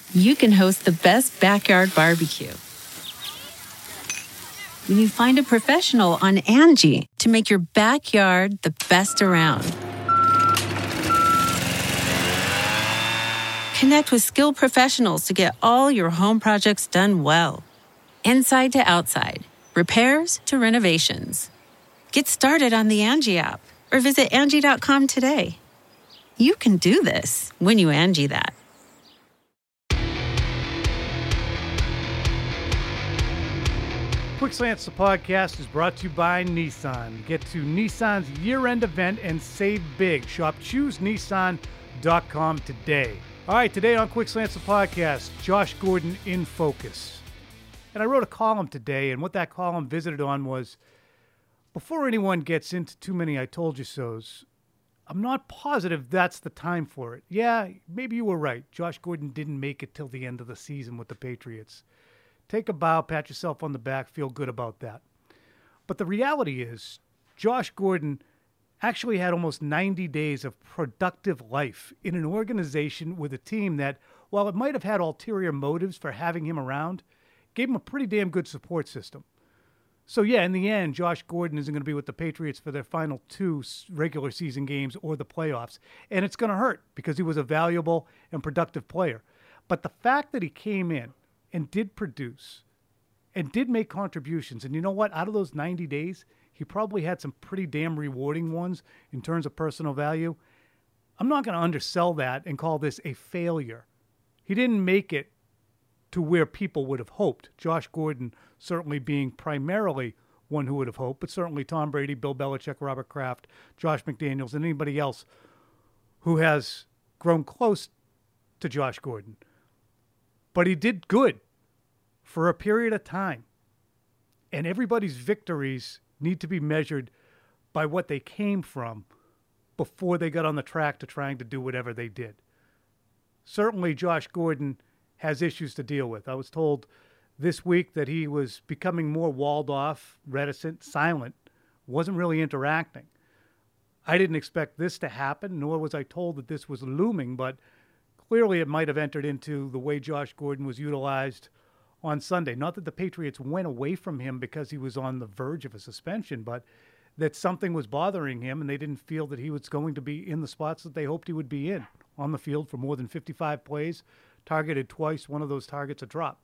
you can host the best backyard barbecue. When you find a professional on Angie to make your backyard the best around. Connect with skilled professionals to get all your home projects done well. Inside to outside, repairs to renovations. Get started on the Angie app or visit Angie.com today. You can do this when you Angie that. Quick Slants, the podcast, is brought to you by Nissan. Get to Nissan's year-end event and save big. Shop ChooseNissan.com today. All right, today on Quick Slants, the podcast, Josh Gordon in focus. And I wrote a column today, and what that column visited on was, before anyone gets into too many I told you so's, I'm not positive that's the time for it. Yeah, maybe you were right. Josh Gordon didn't make it till the end of the season with the Patriots. Take a bow, pat yourself on the back, feel good about that. But the reality is, Josh Gordon actually had almost 90 days of productive life in an organization with a team that, while it might have had ulterior motives for having him around, gave him a pretty damn good support system. So yeah, in the end, Josh Gordon isn't going to be with the Patriots for their final 2 regular season games or the playoffs. And it's going to hurt because he was a valuable and productive player. But the fact that he came in and did produce and did make contributions, and you know what? Out of those 90 days, he probably had some pretty damn rewarding ones in terms of personal value. I'm not going to undersell that and call this a failure. He didn't make it to where people would have hoped. Josh Gordon certainly being primarily one who would have hoped, but certainly Tom Brady, Bill Belichick, Robert Kraft, Josh McDaniels, and anybody else who has grown close to Josh Gordon. But he did good for a period of time. And everybody's victories need to be measured by what they came from before they got on the track to trying to do whatever they did. Certainly, Josh Gordon has issues to deal with. I was told this week that he was becoming more walled off, reticent, silent, wasn't really interacting. I didn't expect this to happen, nor was I told that this was looming, but clearly it might have entered into the way Josh Gordon was utilized on Sunday. Not that the Patriots went away from him because he was on the verge of a suspension, but that something was bothering him and they didn't feel that he was going to be in the spots that they hoped he would be in, on the field for more than 55 plays, targeted twice, one of those targets a drop.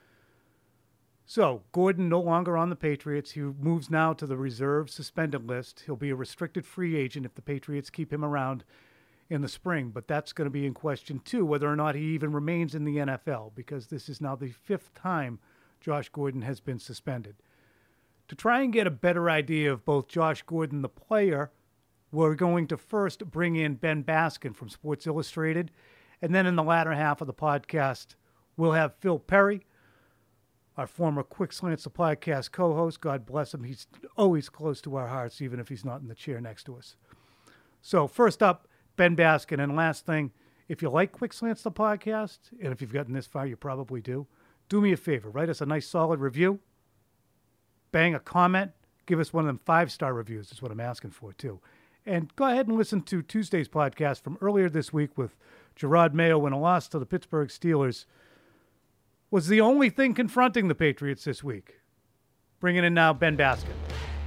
So, Gordon no longer on the Patriots. He moves now to the reserve suspended list. He'll be a restricted free agent if the Patriots keep him around in the spring, but that's going to be in question too, whether or not he even remains in the NFL, because this is now the 5th time Josh Gordon has been suspended. To try and get a better idea of both Josh Gordon, the player, we're going to first bring in Ben Baskin from Sports Illustrated, and then in the latter half of the podcast, we'll have Phil Perry, our former Quick Slants, the podcast co-host. God bless him. He's always close to our hearts, even if he's not in the chair next to us. So first up, Ben Baskin. And last thing, if you like Quick Slants, the podcast, and if you've gotten this far, you probably do me a favor. Write us a nice, solid review. Bang a comment. Give us one of them 5-star reviews is what I'm asking for, too. And go ahead and listen to Tuesday's podcast from earlier this week with Gerard Mayo, when a loss to the Pittsburgh Steelers was the only thing confronting the Patriots this week. Bringing in now Ben Baskin.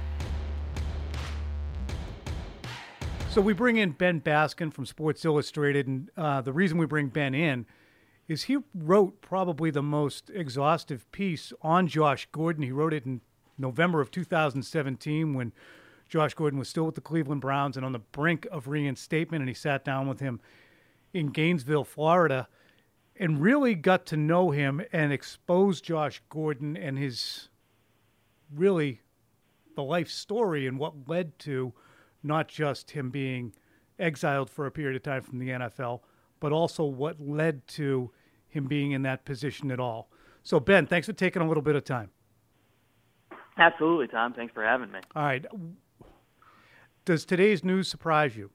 So we bring in Ben Baskin from Sports Illustrated, and the reason we bring Ben in is he wrote probably the most exhaustive piece on Josh Gordon. He wrote it in November of 2017 when Josh Gordon was still with the Cleveland Browns and on the brink of reinstatement, and he sat down with him in Gainesville, Florida, and really got to know him and expose Josh Gordon and his really the life story and what led to not just him being exiled for a period of time from the NFL, but also what led to him being in that position at all. So, Ben, thanks for taking a little bit of time. Absolutely, Tom. Thanks for having me. All right. Does today's news surprise you?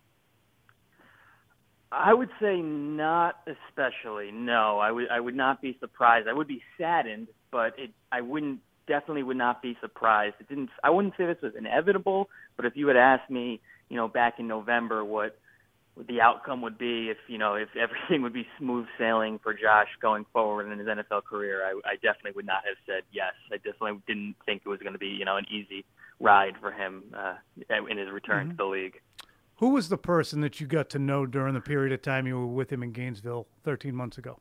I would say not especially. No, I would not be surprised. I would be saddened, but definitely would not be surprised. I wouldn't say this was inevitable, but if you had asked me, back in November what the outcome would be, if everything would be smooth sailing for Josh going forward in his NFL career. I definitely would not have said yes. I definitely didn't think it was going to be, an easy ride for him in his return to the league. Who was the person that you got to know during the period of time you were with him in Gainesville 13 months ago?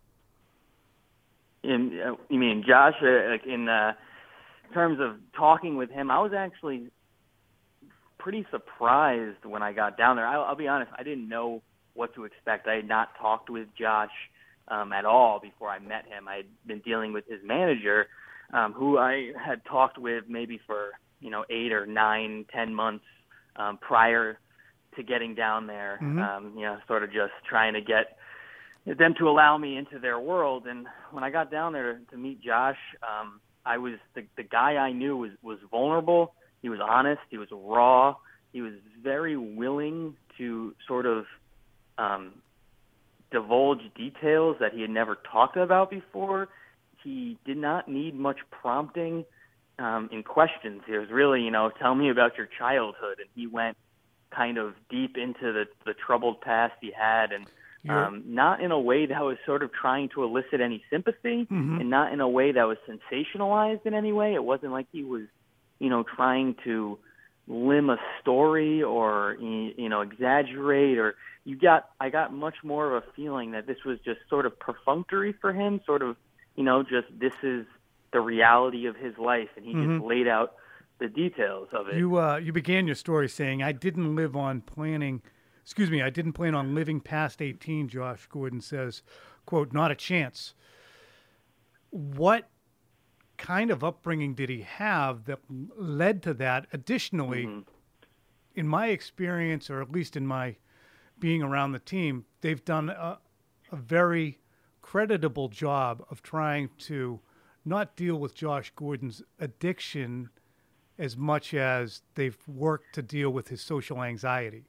You mean Josh? In terms of talking with him, I was actually pretty surprised when I got down there. I'll be honest, I didn't know what to expect. I had not talked with Josh at all before I met him. I had been dealing with his manager, who I had talked with maybe for 8 or 9, 10 months prior to getting down there. Sort of just trying to get them to allow me into their world. And when I got down there to meet Josh, I was the guy I knew was vulnerable. He was honest. He was raw. He was very willing to sort of divulge details that he had never talked about before. He did not need much prompting in questions. It was really, tell me about your childhood. And he went kind of deep into the troubled past he had, and not in a way that was sort of trying to elicit any sympathy, and not in a way that was sensationalized in any way. It wasn't like he was trying to limn a story or, exaggerate, or I got much more of a feeling that this was just sort of perfunctory for him, sort of, just this is the reality of his life, and he just laid out the details of it. You began your story saying, I didn't plan on living past 18, Josh Gordon says, quote, not a chance. What kind of upbringing did he have that led to that? Additionally, in my experience, or at least in my being around the team, they've done a very creditable job of trying to not deal with Josh Gordon's addiction as much as they've worked to deal with his social anxiety.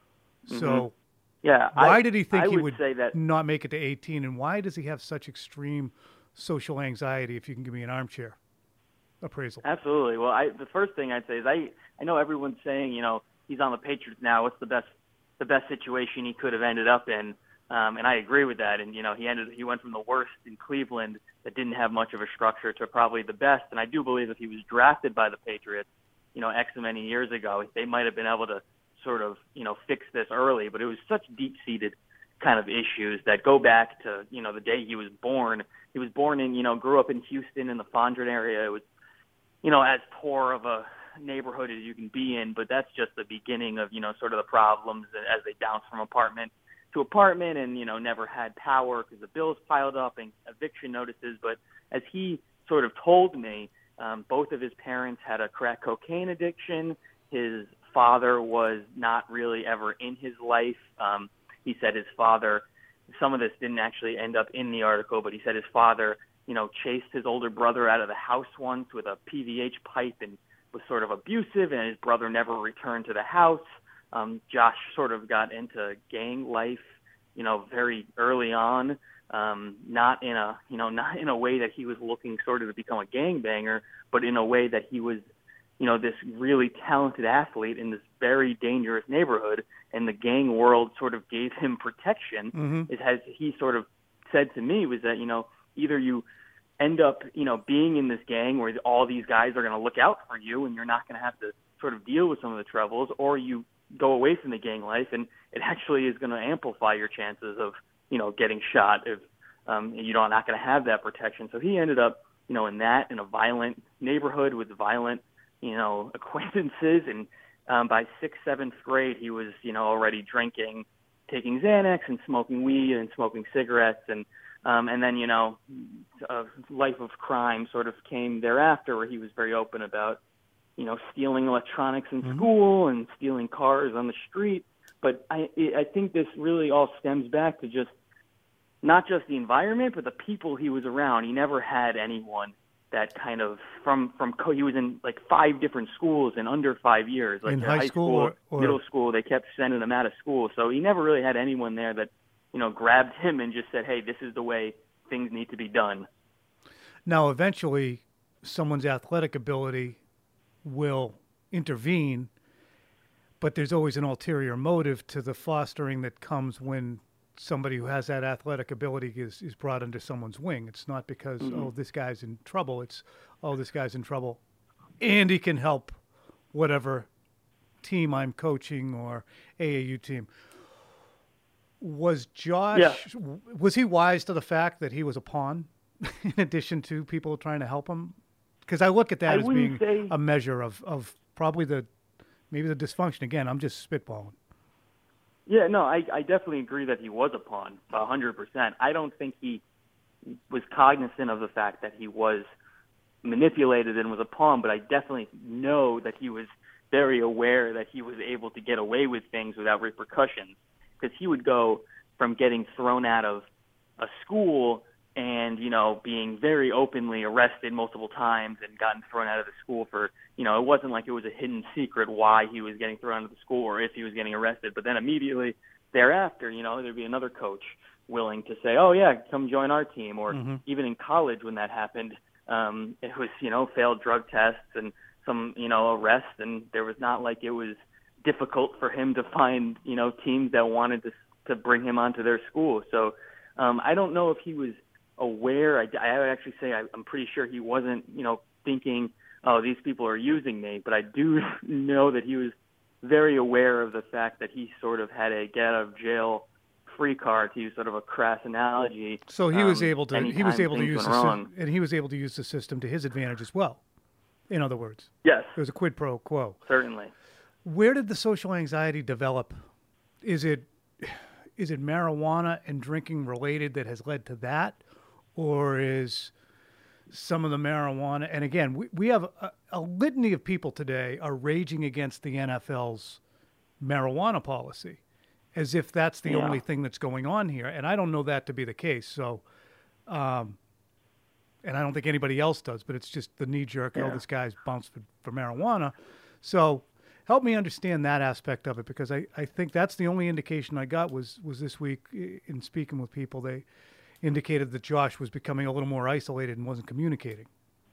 So why did he think he would not make it to 18, and why does he have such extreme social anxiety, if you can give me an armchair appraisal? Absolutely. Well, the first thing I'd say is I know everyone's saying, he's on the Patriots now. What's the best situation he could have ended up in? And I agree with that. And, he went from the worst in Cleveland that didn't have much of a structure to probably the best. And I do believe if he was drafted by the Patriots, X many years ago, they might have been able to sort of, fix this early. But it was such deep-seated kind of issues that go back to, the day he was born. He was born in, grew up in Houston in the Fondren area. It was, as poor of a neighborhood as you can be in, but that's just the beginning of, sort of the problems as they bounce from apartment to apartment, and, never had power because the bills piled up and eviction notices. But as he sort of told me, both of his parents had a crack cocaine addiction. His father was not really ever in his life. He said his father, some of this didn't actually end up in the article, but he said his father, chased his older brother out of the house once with a PVH pipe and was sort of abusive, and his brother never returned to the house. Josh sort of got into gang life, very early on, not in a way that he was looking sort of to become a gangbanger, but in a way that he was, this really talented athlete in this very dangerous neighborhood, and the gang world sort of gave him protection. As he sort of said to me, was that, either you end up, being in this gang where all these guys are going to look out for you and you're not going to have to sort of deal with some of the troubles, or you go away from the gang life and it actually is going to amplify your chances of, getting shot if you're not going to have that protection. So he ended up, in a violent neighborhood with violent, acquaintances. And by 6th, 7th grade, he was, already drinking, taking Xanax and smoking weed and smoking cigarettes. And then, a life of crime sort of came thereafter, where he was very open about, stealing electronics in school and stealing cars on the street. But I think this really all stems back to just not just the environment, but the people he was around. He never had anyone that kind of he was in like 5 different schools in under 5 years. Like in high school or middle school, they kept sending him out of school. So he never really had anyone there that, grabbed him and just said, hey, this is the way things need to be done. Now, eventually, someone's athletic ability will intervene, But there's always an ulterior motive to the fostering that comes when somebody who has that athletic ability is brought under someone's wing. It's not because, oh, this guy's in trouble. It's, oh, this guy's in trouble, and he can help whatever team I'm coaching or AAU team. Was Josh, was he wise to the fact that he was a pawn in addition to people trying to help him? Because I look at that as being a measure of probably maybe the dysfunction. Again, I'm just spitballing. Yeah, no, I definitely agree that he was a pawn, 100%. I don't think he was cognizant of the fact that he was manipulated and was a pawn, but I definitely know that he was very aware that he was able to get away with things without repercussions, because he would go from getting thrown out of a school and, you know, being very openly arrested multiple times and gotten thrown out of the school for, you know, it wasn't like it was a hidden secret why he was getting thrown out of the school or if he was getting arrested. But then immediately thereafter, you know, there'd be another coach willing to say, oh, yeah, come join our team. Or even in college when that happened, it was, you know, failed drug tests and some, you know, arrests. And there was not like it was difficult for him to find, you know, teams that wanted to bring him onto their school. So I don't know if he was aware. I would actually say I'm pretty sure he wasn't, you know, thinking, oh, these people are using me. But I do know that he was very aware of the fact that he sort of had a get out of jail free card, to use sort of a crass analogy. So he was able to use and he was able to use the system to his advantage as well. In other words, yes, there was a quid pro quo. Certainly. Where did the social anxiety develop? Is it marijuana and drinking related that has led to that? Or is some of the marijuana, and again, we have a litany of people today are raging against the NFL's marijuana policy, as if that's the only thing that's going on here. And I don't know that to be the case. So, and I don't think anybody else does, but it's just the knee jerk, oh, this guy's bounced for marijuana. So help me understand that aspect of it, because I think that's the only indication I got was this week in speaking with people. They indicated that Josh was becoming a little more isolated and wasn't communicating.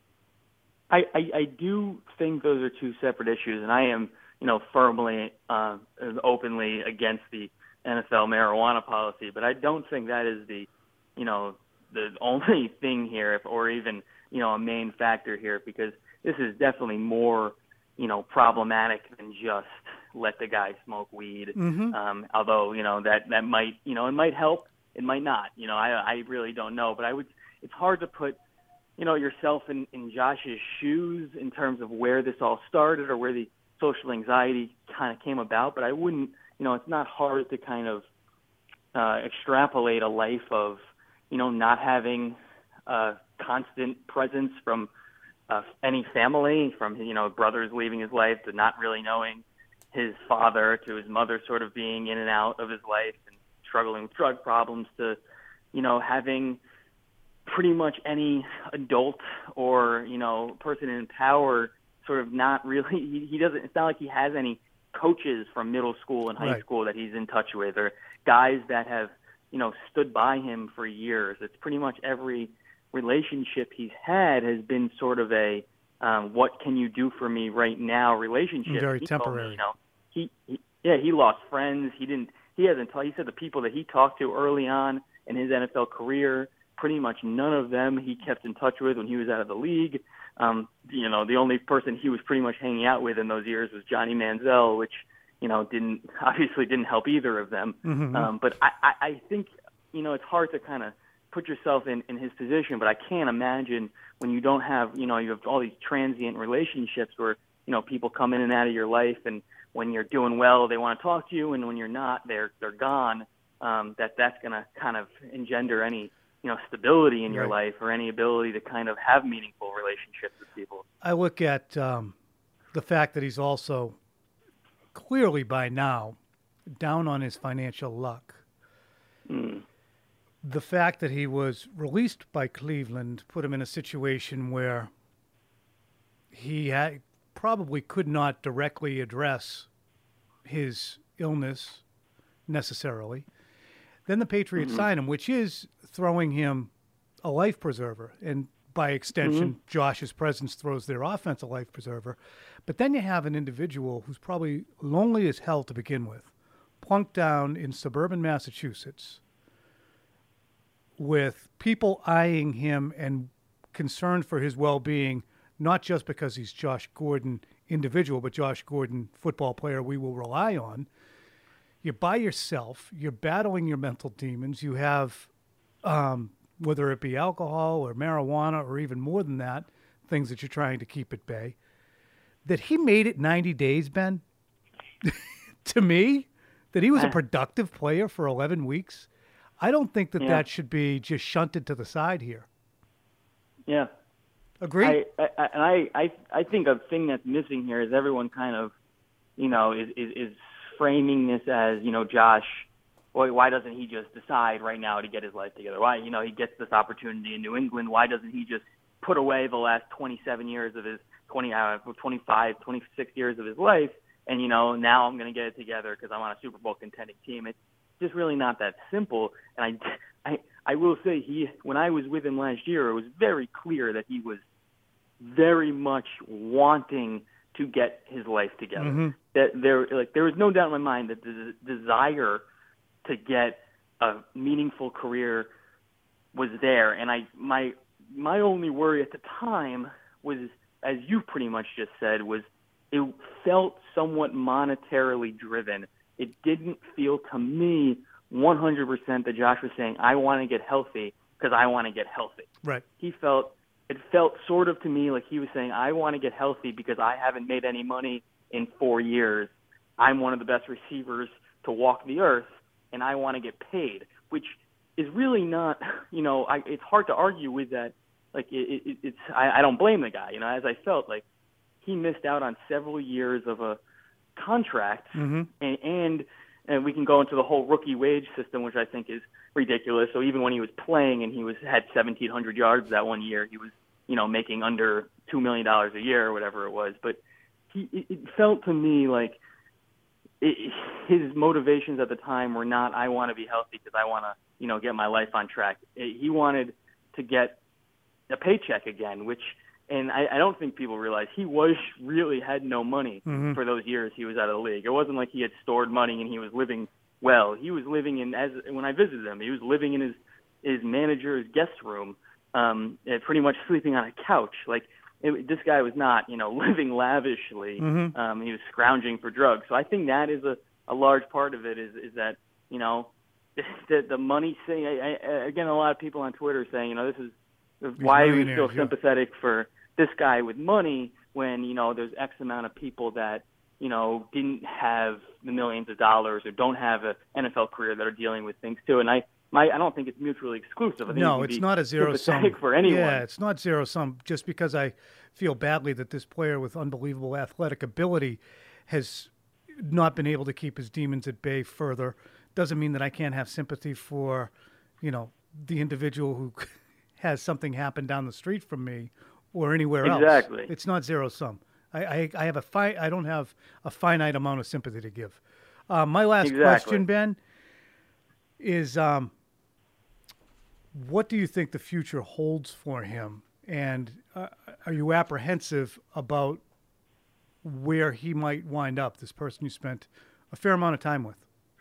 I do think those are two separate issues, and I am, you know, firmly, openly against the NFL marijuana policy, but I don't think that is the, you know, the only thing here, or even, you know, a main factor here, because this is definitely more, you know, problematic than just let the guy smoke weed. Although, you know, that might, you know, it might help. It might not, you know, I really don't know, but it's hard to put, you know, yourself in Josh's shoes in terms of where this all started or where the social anxiety kind of came about. But I wouldn't, you know, it's not hard to kind of extrapolate a life of, you know, not having a constant presence from any family, from, you know, brothers leaving his life, to not really knowing his father, to his mother sort of being in and out of his life and struggling with drug problems, to, you know, having pretty much any adult or, you know, person in power sort of not really, he doesn't, it's not like he has any coaches from middle school and high school that he's in touch with, or guys that have, you know, stood by him for years. It's pretty much every relationship he's had has been sort of a what can you do for me right now relationship. Very temporary. You know, he lost friends. He said the people that he talked to early on in his NFL career, pretty much none of them he kept in touch with when he was out of the league. You know, the only person he was pretty much hanging out with in those years was Johnny Manziel, which, you know, didn't help either of them. But I think, you know, it's hard to kind of put yourself in his position, but I can't imagine when you don't have, you know, you have all these transient relationships where, you know, people come in and out of your life, and when you're doing well, they want to talk to you, and when you're not, they're gone. That's going to kind of engender any, you know, stability in your life or any ability to kind of have meaningful relationships with people. I look at the fact that he's also clearly by now down on his financial luck. The fact that he was released by Cleveland put him in a situation where he probably could not directly address his illness necessarily. Then the Patriots sign him, which is throwing him a life preserver. by extension, Josh's presence throws their offense a life preserver. But then you have an individual who's probably lonely as hell to begin with, plunked down in suburban Massachusetts with people eyeing him and concerned for his well-being, not just because he's Josh Gordon individual, but Josh Gordon football player we will rely on. You're by yourself. You're battling your mental demons. You have, whether it be alcohol or marijuana or even more than that, things that you're trying to keep at bay. That he made it 90 days, Ben, to me, that he was a productive player for 11 weeks, I don't think that that should be just shunted to the side here. Yeah. Agree? I think a thing that's missing here is everyone kind of, is framing this as, Josh, why doesn't he just decide right now to get his life together? Why, he gets this opportunity in New England. Why doesn't he just put away the last 27 years of his 25, 26 years of his life? And, now I'm going to get it together because I'm on a Super Bowl contending team. It's just really not that simple. And I will say when I was with him last year, it was very clear that he was very much wanting to get his life together. Mm-hmm. That there was no doubt in my mind that the desire to get a meaningful career was there. And my only worry at the time was, as you pretty much just said, was it felt somewhat monetarily driven. It didn't feel to me 100% that Josh was saying, I want to get healthy because I want to get healthy. Right. It felt sort of to me like he was saying, I want to get healthy because I haven't made any money in 4 years. I'm one of the best receivers to walk the earth, and I want to get paid, which is really not, it's hard to argue with that. Like, I don't blame the guy, as I felt like he missed out on several years of a contract, and we can go into the whole rookie wage system, which I think is ridiculous. So even when he was playing and he had 1,700 yards that one year, he was, making under $2 million a year or whatever it was. But it felt to me like his motivations at the time were not, I want to be healthy because I want to, get my life on track. He wanted to get a paycheck again, and I don't think people realize he really had no money for those years he was out of the league. It wasn't like he had stored money and he was living well. He was living when I visited him, he was living in his manager's guest room, pretty much sleeping on a couch. Like, this guy was not, living lavishly. He was scrounging for drugs. So I think that is a large part of it is that, the money thing. Again, a lot of people on Twitter saying, this is why are we so sympathetic for this guy with money when, there's X amount of people that, didn't have the millions of dollars or don't have an NFL career that are dealing with things too. And I don't think it's mutually exclusive. I think no, it's not a zero sum for anyone. Yeah, it's not zero sum. Just because I feel badly that this player with unbelievable athletic ability has not been able to keep his demons at bay further doesn't mean that I can't have sympathy for, the individual who has something happen down the street from me or anywhere else. Exactly. It's not zero sum. I don't have a finite amount of sympathy to give. My last question, Ben, is what do you think the future holds for him? And are you apprehensive about where he might wind up, this person you spent a fair amount of time with?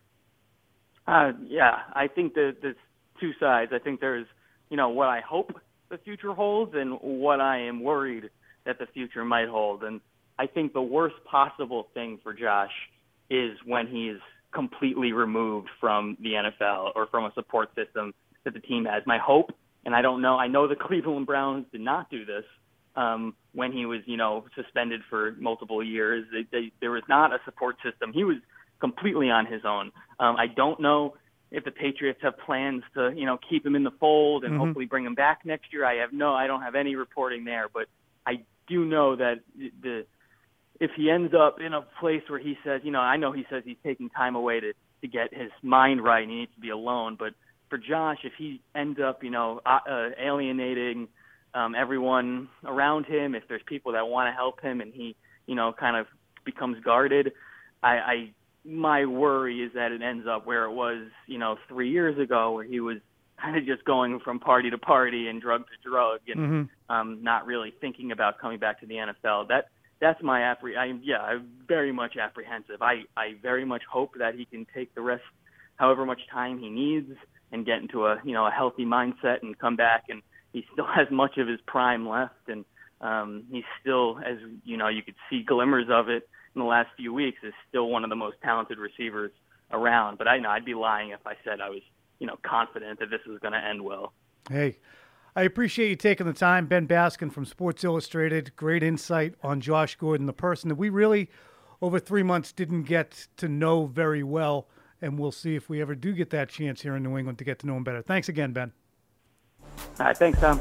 Yeah, I think that there's two sides. I think there's, what I hope the future holds and what I am worried that the future might hold. And I think the worst possible thing for Josh is when he's completely removed from the NFL or from a support system that the team has. My hope, and I know the Cleveland Browns did not do this when he was, suspended for multiple years. There was not a support system. He was completely on his own. I don't know if the Patriots have plans to, keep him in the fold and hopefully bring him back next year. I don't have any reporting there, but I do know that if he ends up in a place where he says, I know he says he's taking time away to get his mind right and he needs to be alone, but for Josh, if he ends up, alienating everyone around him, if there's people that want to help him and he, kind of becomes guarded, my worry is that it ends up where it was, 3 years ago, where he was kind of just going from party to party and drug to drug and not really thinking about coming back to the NFL. That's my I'm very much apprehensive. I very much hope that he can take the rest, however much time he needs, and get into a healthy mindset and come back. And he still has much of his prime left, and he's still, as you could see glimmers of it in the last few weeks, is still one of the most talented receivers around. But I'd be lying if I said I was confident that this was going to end well. Hey, I appreciate you taking the time. Ben Baskin from Sports Illustrated. Great insight on Josh Gordon, the person that we really, over 3 months, didn't get to know very well. And we'll see if we ever do get that chance here in New England to get to know him better. Thanks again, Ben. All right, thanks, Tom.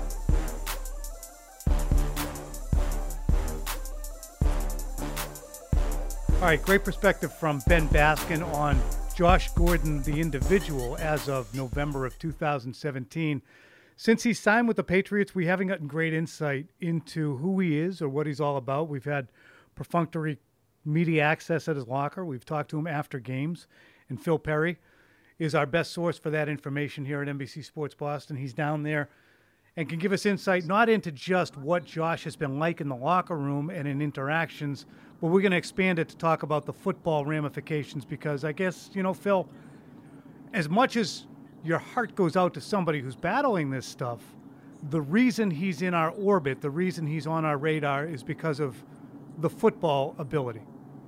All right, great perspective from Ben Baskin on Josh Gordon, the individual, as of November of 2017. Since he signed with the Patriots, we haven't gotten great insight into who he is or what he's all about. We've had perfunctory media access at his locker. We've talked to him after games. And Phil Perry is our best source for that information here at NBC Sports Boston. He's down there and can give us insight not into just what Josh has been like in the locker room and in interactions, but we're going to expand it to talk about the football ramifications because I guess, Phil, as much as your heart goes out to somebody who's battling this stuff, the reason he's in our orbit, the reason he's on our radar is because of the football ability.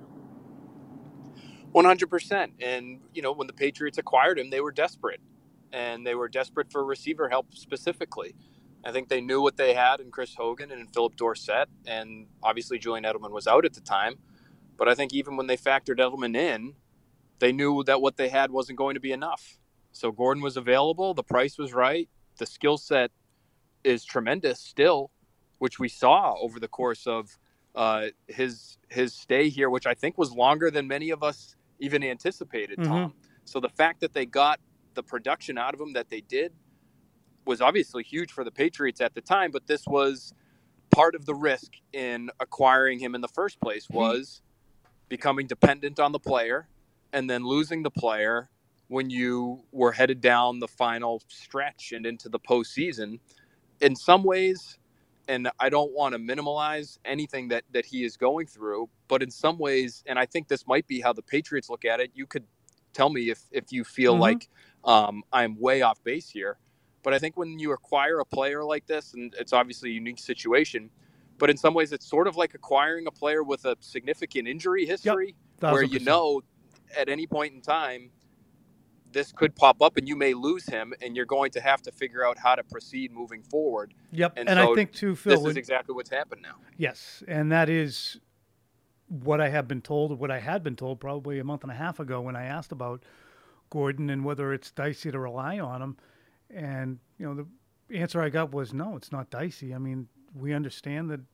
100%. And, when the Patriots acquired him, they were desperate. And they were desperate for receiver help specifically. I think they knew what they had in Chris Hogan and in Philip Dorsett. And obviously Julian Edelman was out at the time. But I think even when they factored Edelman in, they knew that what they had wasn't going to be enough. So Gordon was available. The price was right. The skill set is tremendous still, which we saw over the course of his stay here, which I think was longer than many of us even anticipated, Tom. So the fact that they got the production out of him that they did was obviously huge for the Patriots at the time, but this was part of the risk in acquiring him in the first place was becoming dependent on the player and then losing the player when you were headed down the final stretch and into the postseason. In some ways, and I don't want to minimize anything that he is going through, but in some ways, and I think this might be how the Patriots look at it, you could tell me if you feel like I'm way off base here. But I think when you acquire a player like this, and it's obviously a unique situation, but in some ways it's sort of like acquiring a player with a significant injury history where at any point in time, this could pop up and you may lose him and you're going to have to figure out how to proceed moving forward. Yep. And so I think too, Phil, this is exactly what's happened now. Yes. And that is what I have been told, what I had been told probably a month and a half ago when I asked about Gordon and whether it's dicey to rely on him. And, the answer I got was, no, it's not dicey. I mean, we understand that,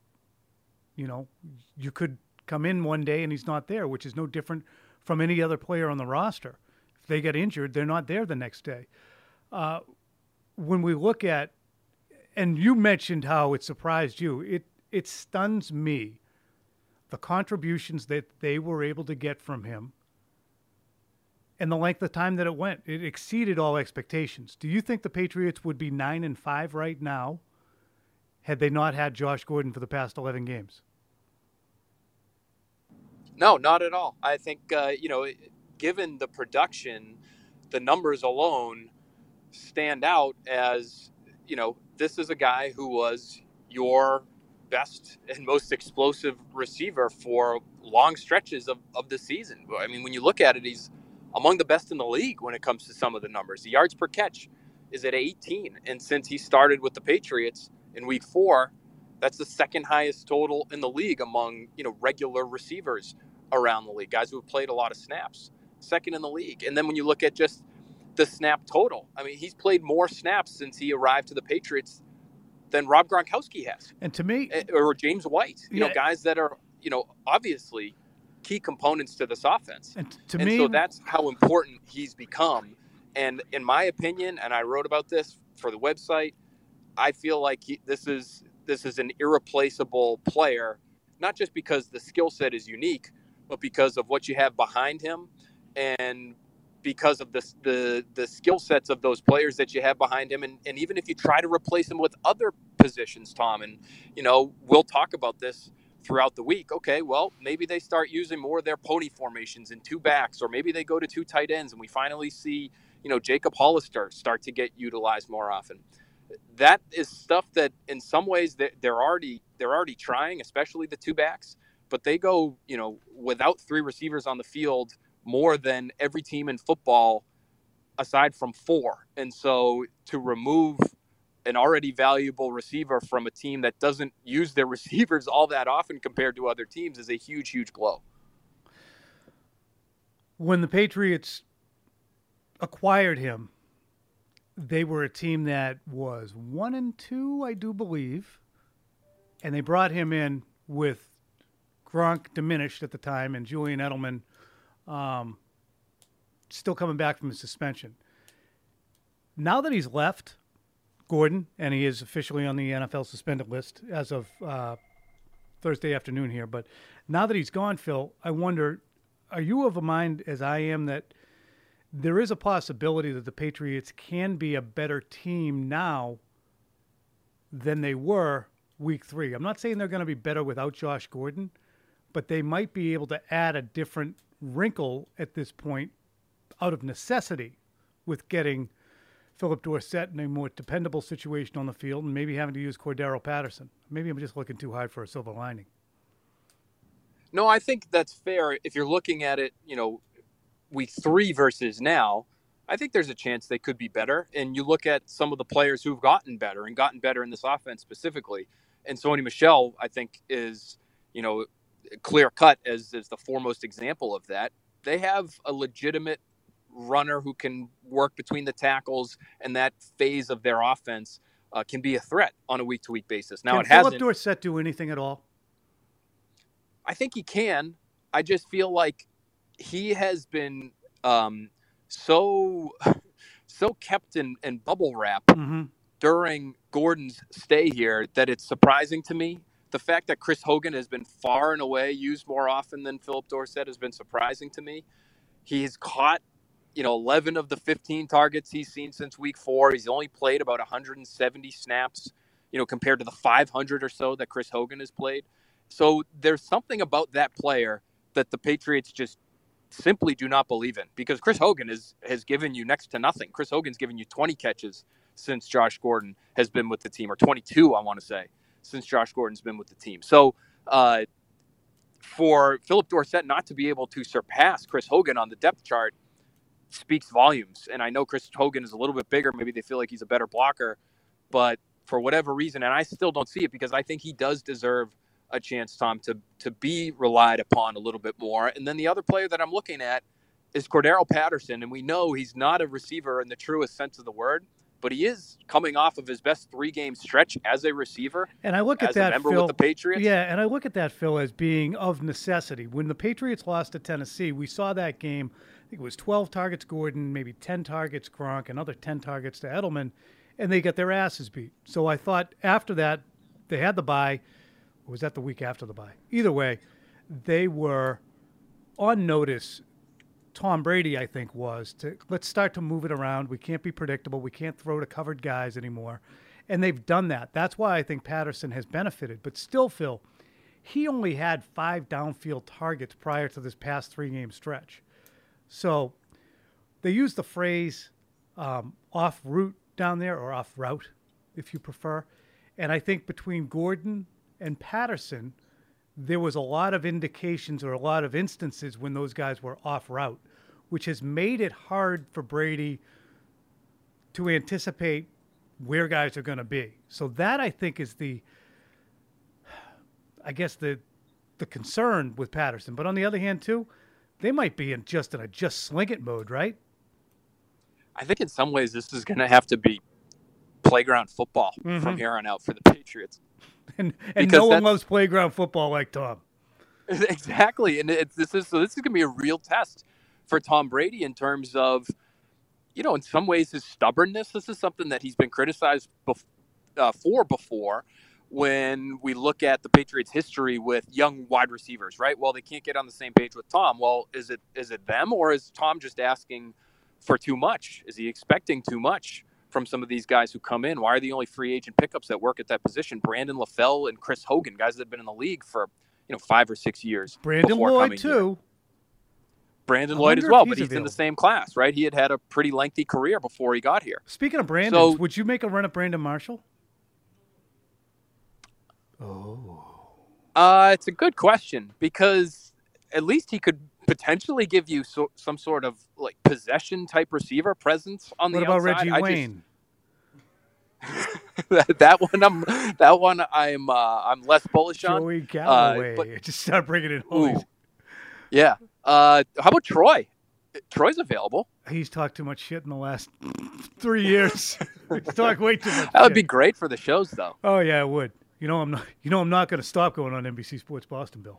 you could come in one day and he's not there, which is no different from any other player on the roster. If they get injured, they're not there the next day. When we look at, and you mentioned how it surprised you, it stuns me, the contributions that they were able to get from him and the length of time that it went. It exceeded all expectations. Do you think the Patriots would be 9-5 right now had they not had Josh Gordon for the past 11 games? No, not at all. I think, given the production, the numbers alone stand out as, this is a guy who was your best and most explosive receiver for long stretches of the season. I mean, when you look at it, he's among the best in the league when it comes to some of the numbers. The yards per catch is at 18. And since he started with the Patriots in week 4, that's the second highest total in the league among, regular receivers around the league, guys who have played a lot of snaps, second in the league. And then when you look at just the snap total, I mean, he's played more snaps since he arrived to the Patriots than Rob Gronkowski has. And to me, or James White, guys that are, obviously key components to this offense. And so that's how important he's become. And in my opinion, and I wrote about this for the website, I feel like this is an irreplaceable player, not just because the skill set is unique, but because of what you have behind him and because of the skill sets of those players that you have behind him. And even if you try to replace him with other positions, Tom, and, we'll talk about this throughout the week. Okay, well, maybe they start using more of their pony formations in two backs, or maybe they go to two tight ends and we finally see, Jacob Hollister start to get utilized more often. That is stuff that in some ways they're already trying, especially the two backs, but they go, without three receivers on the field more than every team in football aside from four. And so to remove an already valuable receiver from a team that doesn't use their receivers all that often compared to other teams is a huge, huge blow. When the Patriots acquired him, they were a team that was 1-2, I do believe. And they brought him in with Gronk diminished at the time and Julian Edelman still coming back from his suspension. Now that he's left, Gordon, and he is officially on the NFL suspended list as of Thursday afternoon here. But now that he's gone, Phil, I wonder, are you of a mind, as I am, that there is a possibility that the Patriots can be a better team now than they were week 3? I'm not saying they're going to be better without Josh Gordon, but they might be able to add a different wrinkle at this point out of necessity with getting Philip Dorsett in a more dependable situation on the field and maybe having to use Cordero Patterson. Maybe I'm just looking too hard for a silver lining. No, I think that's fair. If you're looking at it, week 3 versus now, I think there's a chance they could be better. And you look at some of the players who've gotten better in this offense specifically. And Sony Michel, I think, is, clear cut as the foremost example of that. They have a legitimate runner who can work between the tackles, and that phase of their offense can be a threat on a week-to-week basis. Now, it hasn't. Can Philip Dorsett do anything at all? I think he can. I just feel like he has been so kept in bubble wrap during Gordon's stay here that it's surprising to me. The fact that Chris Hogan has been far and away used more often than Philip Dorsett has been surprising to me. He's caught 11 of the 15 targets he's seen since week 4. He's only played about 170 snaps, compared to the 500 or so that Chris Hogan has played. So there's something about that player that the Patriots just simply do not believe in, because Chris Hogan has given you next to nothing. Chris Hogan's given you 20 catches since Josh Gordon has been with the team, or 22, I want to say, since Josh Gordon's been with the team. So for Philip Dorsett not to be able to surpass Chris Hogan on the depth chart speaks volumes. And I know Chris Hogan is a little bit bigger. Maybe they feel like he's a better blocker, but for whatever reason, and I still don't see it, because I think he does deserve a chance, Tom, to be relied upon a little bit more. And then the other player that I'm looking at is Cordero Patterson. And we know he's not a receiver in the truest sense of the word, but he is coming off of his best 3-game stretch as a receiver. And I look at that, as a member Phil, with the Patriots. Yeah, and I look at that, Phil, as being of necessity. When the Patriots lost to Tennessee, we saw that game. I think it was 12 targets Gordon, maybe 10 targets Gronk, another 10 targets to Edelman, and they got their asses beat. So I thought after that, they had the bye. Or was that the week after the bye? Either way, they were on notice. Tom Brady, I think, was to let's start to move it around. We can't be predictable. We can't throw to covered guys anymore. And they've done that. That's why I think Patterson has benefited. But still, Phil, he only had 5 downfield targets prior to this past 3-game stretch. So they use the phrase off route down there, or off route, if you prefer. And I think between Gordon and Patterson, there was a lot of indications or a lot of instances when those guys were off route, which has made it hard for Brady to anticipate where guys are going to be. So that, I think, is the concern with Patterson. But on the other hand, too, they might be in a just sling it mode, right? I think in some ways this is going to have to be playground football from here on out for the Patriots. And no one loves playground football like Tom. Exactly. And this is going to be a real test for Tom Brady in terms of, in some ways his stubbornness. This is something that he's been criticized for before when we look at the Patriots' history with young wide receivers, right? Well, they can't get on the same page with Tom. Well, is it them, or is Tom just asking for too much? Is he expecting too much from some of these guys who come in? Why are the only free agent pickups that work at that position Brandon LaFell and Chris Hogan, guys that have been in the league for 5 or 6 years? Brandon Lloyd too. Here. Brandon Lloyd as well, but he's in the same class, right? He had a pretty lengthy career before he got here. Speaking of Brandons, would you make a run at Brandon Marshall? It's a good question because at least he could potentially give you some sort of like possession type receiver presence on the outside. What about Reggie Wayne? that one I'm less bullish on. Joey Galloway. Just start bringing in Holy. Yeah. How about Troy? Troy's available. He's talked too much shit in the last 3 years. He's talked way too much. That would be great for the shows, though. Oh yeah, it would. I'm not going to stop going on NBC Sports Boston, Bill.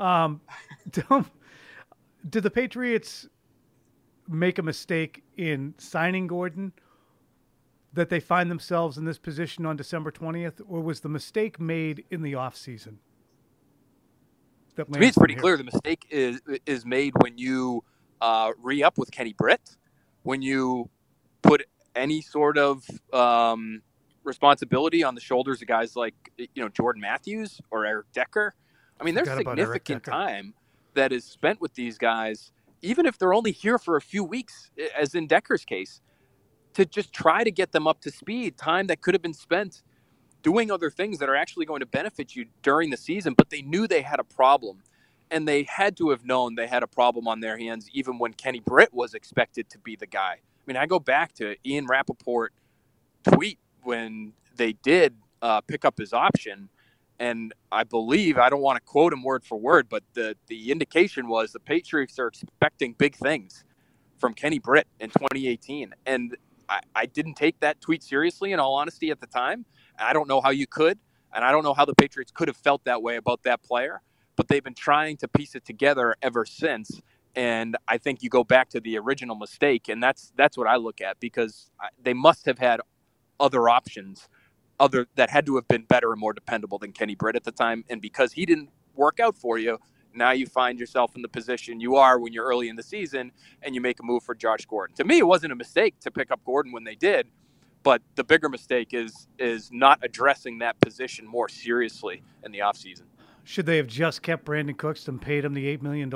Did the Patriots make a mistake in signing Gordon that they find themselves in this position on December 20th, or was the mistake made in the offseason? To me, it's pretty clear the mistake is made when you re-up with Kenny Britt, when you put any sort of responsibility on the shoulders of guys like Jordan Matthews or Eric Decker. I mean, there's significant time that is spent with these guys, even if they're only here for a few weeks, as in Decker's case, to just try to get them up to speed, time that could have been spent doing other things that are actually going to benefit you during the season. But they knew they had a problem, and they had to have known they had a problem on their hands even when Kenny Britt was expected to be the guy. I mean, I go back to Ian Rappaport tweet when they did pick up his option, and I believe, I don't want to quote him word for word, but the indication was the Patriots are expecting big things from Kenny Britt in 2018. And I didn't take that tweet seriously, in all honesty, at the time. I don't know how you could, and I don't know how the Patriots could have felt that way about that player, but they've been trying to piece it together ever since. And I think you go back to the original mistake, and that's what I look at, because they must have had other options that had to have been better and more dependable than Kenny Britt at the time. And because he didn't work out for you, now you find yourself in the position you are when you're early in the season and you make a move for Josh Gordon. To me, it wasn't a mistake to pick up Gordon when they did, but the bigger mistake is not addressing that position more seriously in the offseason. Should they have just kept Brandon Cooks and paid him the $8 million?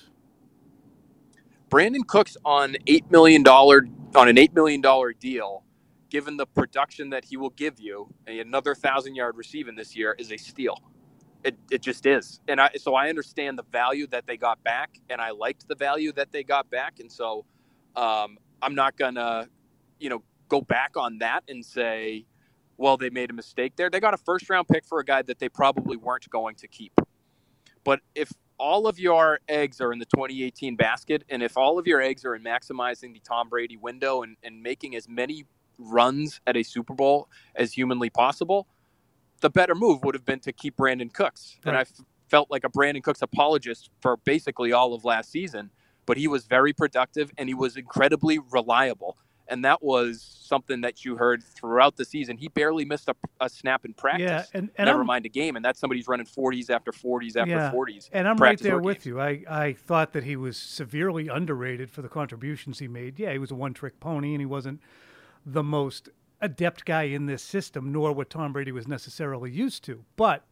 Brandon Cooks on an $8 million deal, given the production that he will give you, another 1,000-yard receiving this year is a steal. It just is. And so I understand the value that they got back, and I liked the value that they got back. And so I'm not going to, go back on that and say, well, they made a mistake there. They got a first-round pick for a guy that they probably weren't going to keep. But if all of your eggs are in the 2018 basket, and if all of your eggs are in maximizing the Tom Brady window and making as many runs at a Super Bowl as humanly possible, the better move would have been to keep Brandon Cooks. Right. And I felt like a Brandon Cooks apologist for basically all of last season, but he was very productive and he was incredibly reliable. And that was something that you heard throughout the season. He barely missed a snap in practice. Yeah, and never mind a game. And that's somebody who's running 40s after 40s after 40s. And I'm right there with you. I thought that he was severely underrated for the contributions he made. Yeah, he was a one-trick pony, and he wasn't the most adept guy in this system, nor what Tom Brady was necessarily used to. But,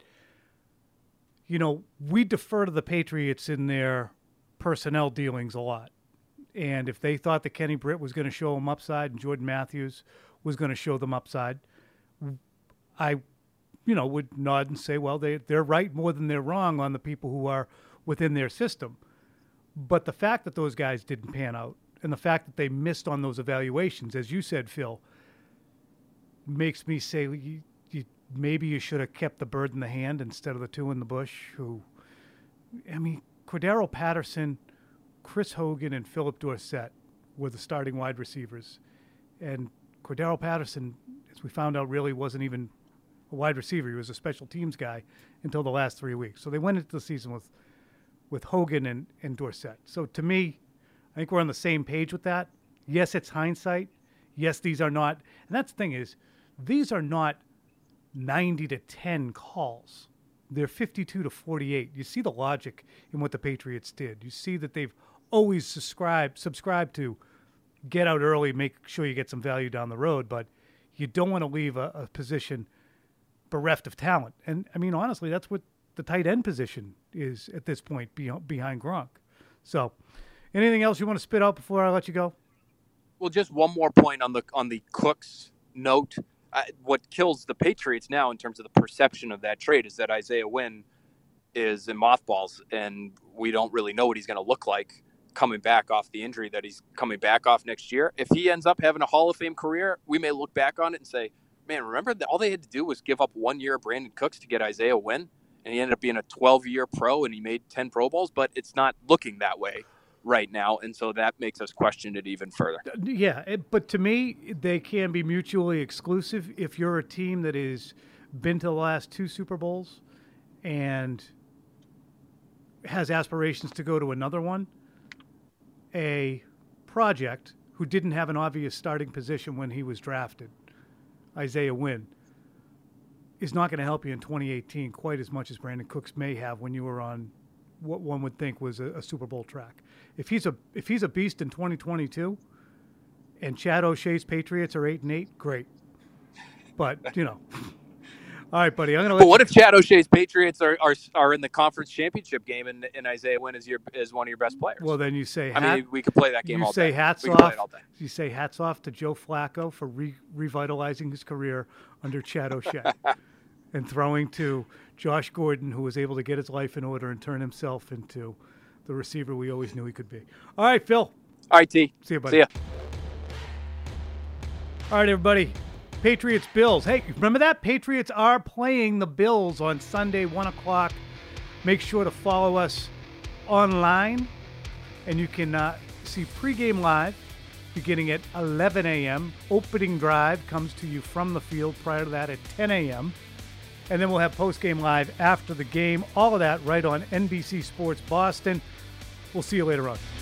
we defer to the Patriots in their personnel dealings a lot. And if they thought that Kenny Britt was going to show them upside and Jordan Matthews was going to show them upside, I, would nod and say, well, they're right more than they're wrong on the people who are within their system. But the fact that those guys didn't pan out and the fact that they missed on those evaluations, as you said, Phil, makes me say maybe you should have kept the bird in the hand instead of the two in the bush. Cordero Patterson, Chris Hogan, and Philip Dorsett were the starting wide receivers. And Cordero Patterson, as we found out, really wasn't even a wide receiver. He was a special teams guy until the last 3 weeks. So they went into the season with Hogan and Dorsett. So to me, I think we're on the same page with that. Yes, it's hindsight. Yes, these are not. And that's the thing is, these are not 90-10 calls. They're 52-48. You see the logic in what the Patriots did. You see that they've always subscribed to get out early, make sure you get some value down the road, but you don't want to leave a position bereft of talent. And, I mean, honestly, that's what the tight end position is at this point behind Gronk. So anything else you want to spit out before I let you go? Well, just one more point on the Cooks note. What kills the Patriots now in terms of the perception of that trade is that Isaiah Wynn is in mothballs, and we don't really know what he's going to look like coming back off the injury that he's coming back off next year. If he ends up having a Hall of Fame career, we may look back on it and say, man, remember that all they had to do was give up 1 year of Brandon Cooks to get Isaiah Wynn, and he ended up being a 12-year pro, and he made 10 Pro Bowls, but it's not looking that way right now, and so that makes us question it even further. Yeah, but to me, they can be mutually exclusive. If you're a team that has been to the last 2 Super Bowls and has aspirations to go to another one, a project who didn't have an obvious starting position when he was drafted, Isaiah Wynn, is not going to help you in 2018 quite as much as Brandon Cooks may have when you were on what one would think was a Super Bowl track. If he's a beast in 2022, and Chad O'Shea's Patriots are 8-8, great. But all right, buddy. I'm gonna. But what if Chad O'Shea's Patriots are in the conference championship game and Isaiah Wynn is one of your best players? Well, then you say. I mean, we could play that game all day. You say hats off. You say hats off to Joe Flacco for revitalizing his career under Chad O'Shea, and throwing to Josh Gordon, who was able to get his life in order and turn himself into the receiver we always knew he could be. All right, Phil. All right, T. See you, buddy. See ya. All right, everybody. Patriots, Bills. Hey, remember that? Patriots are playing the Bills on Sunday, 1 o'clock. Make sure to follow us online, and you can see pregame live beginning at 11 a.m. Opening drive comes to you from the field prior to that at 10 a.m. And then we'll have postgame live after the game. All of that right on NBC Sports Boston. We'll see you later on.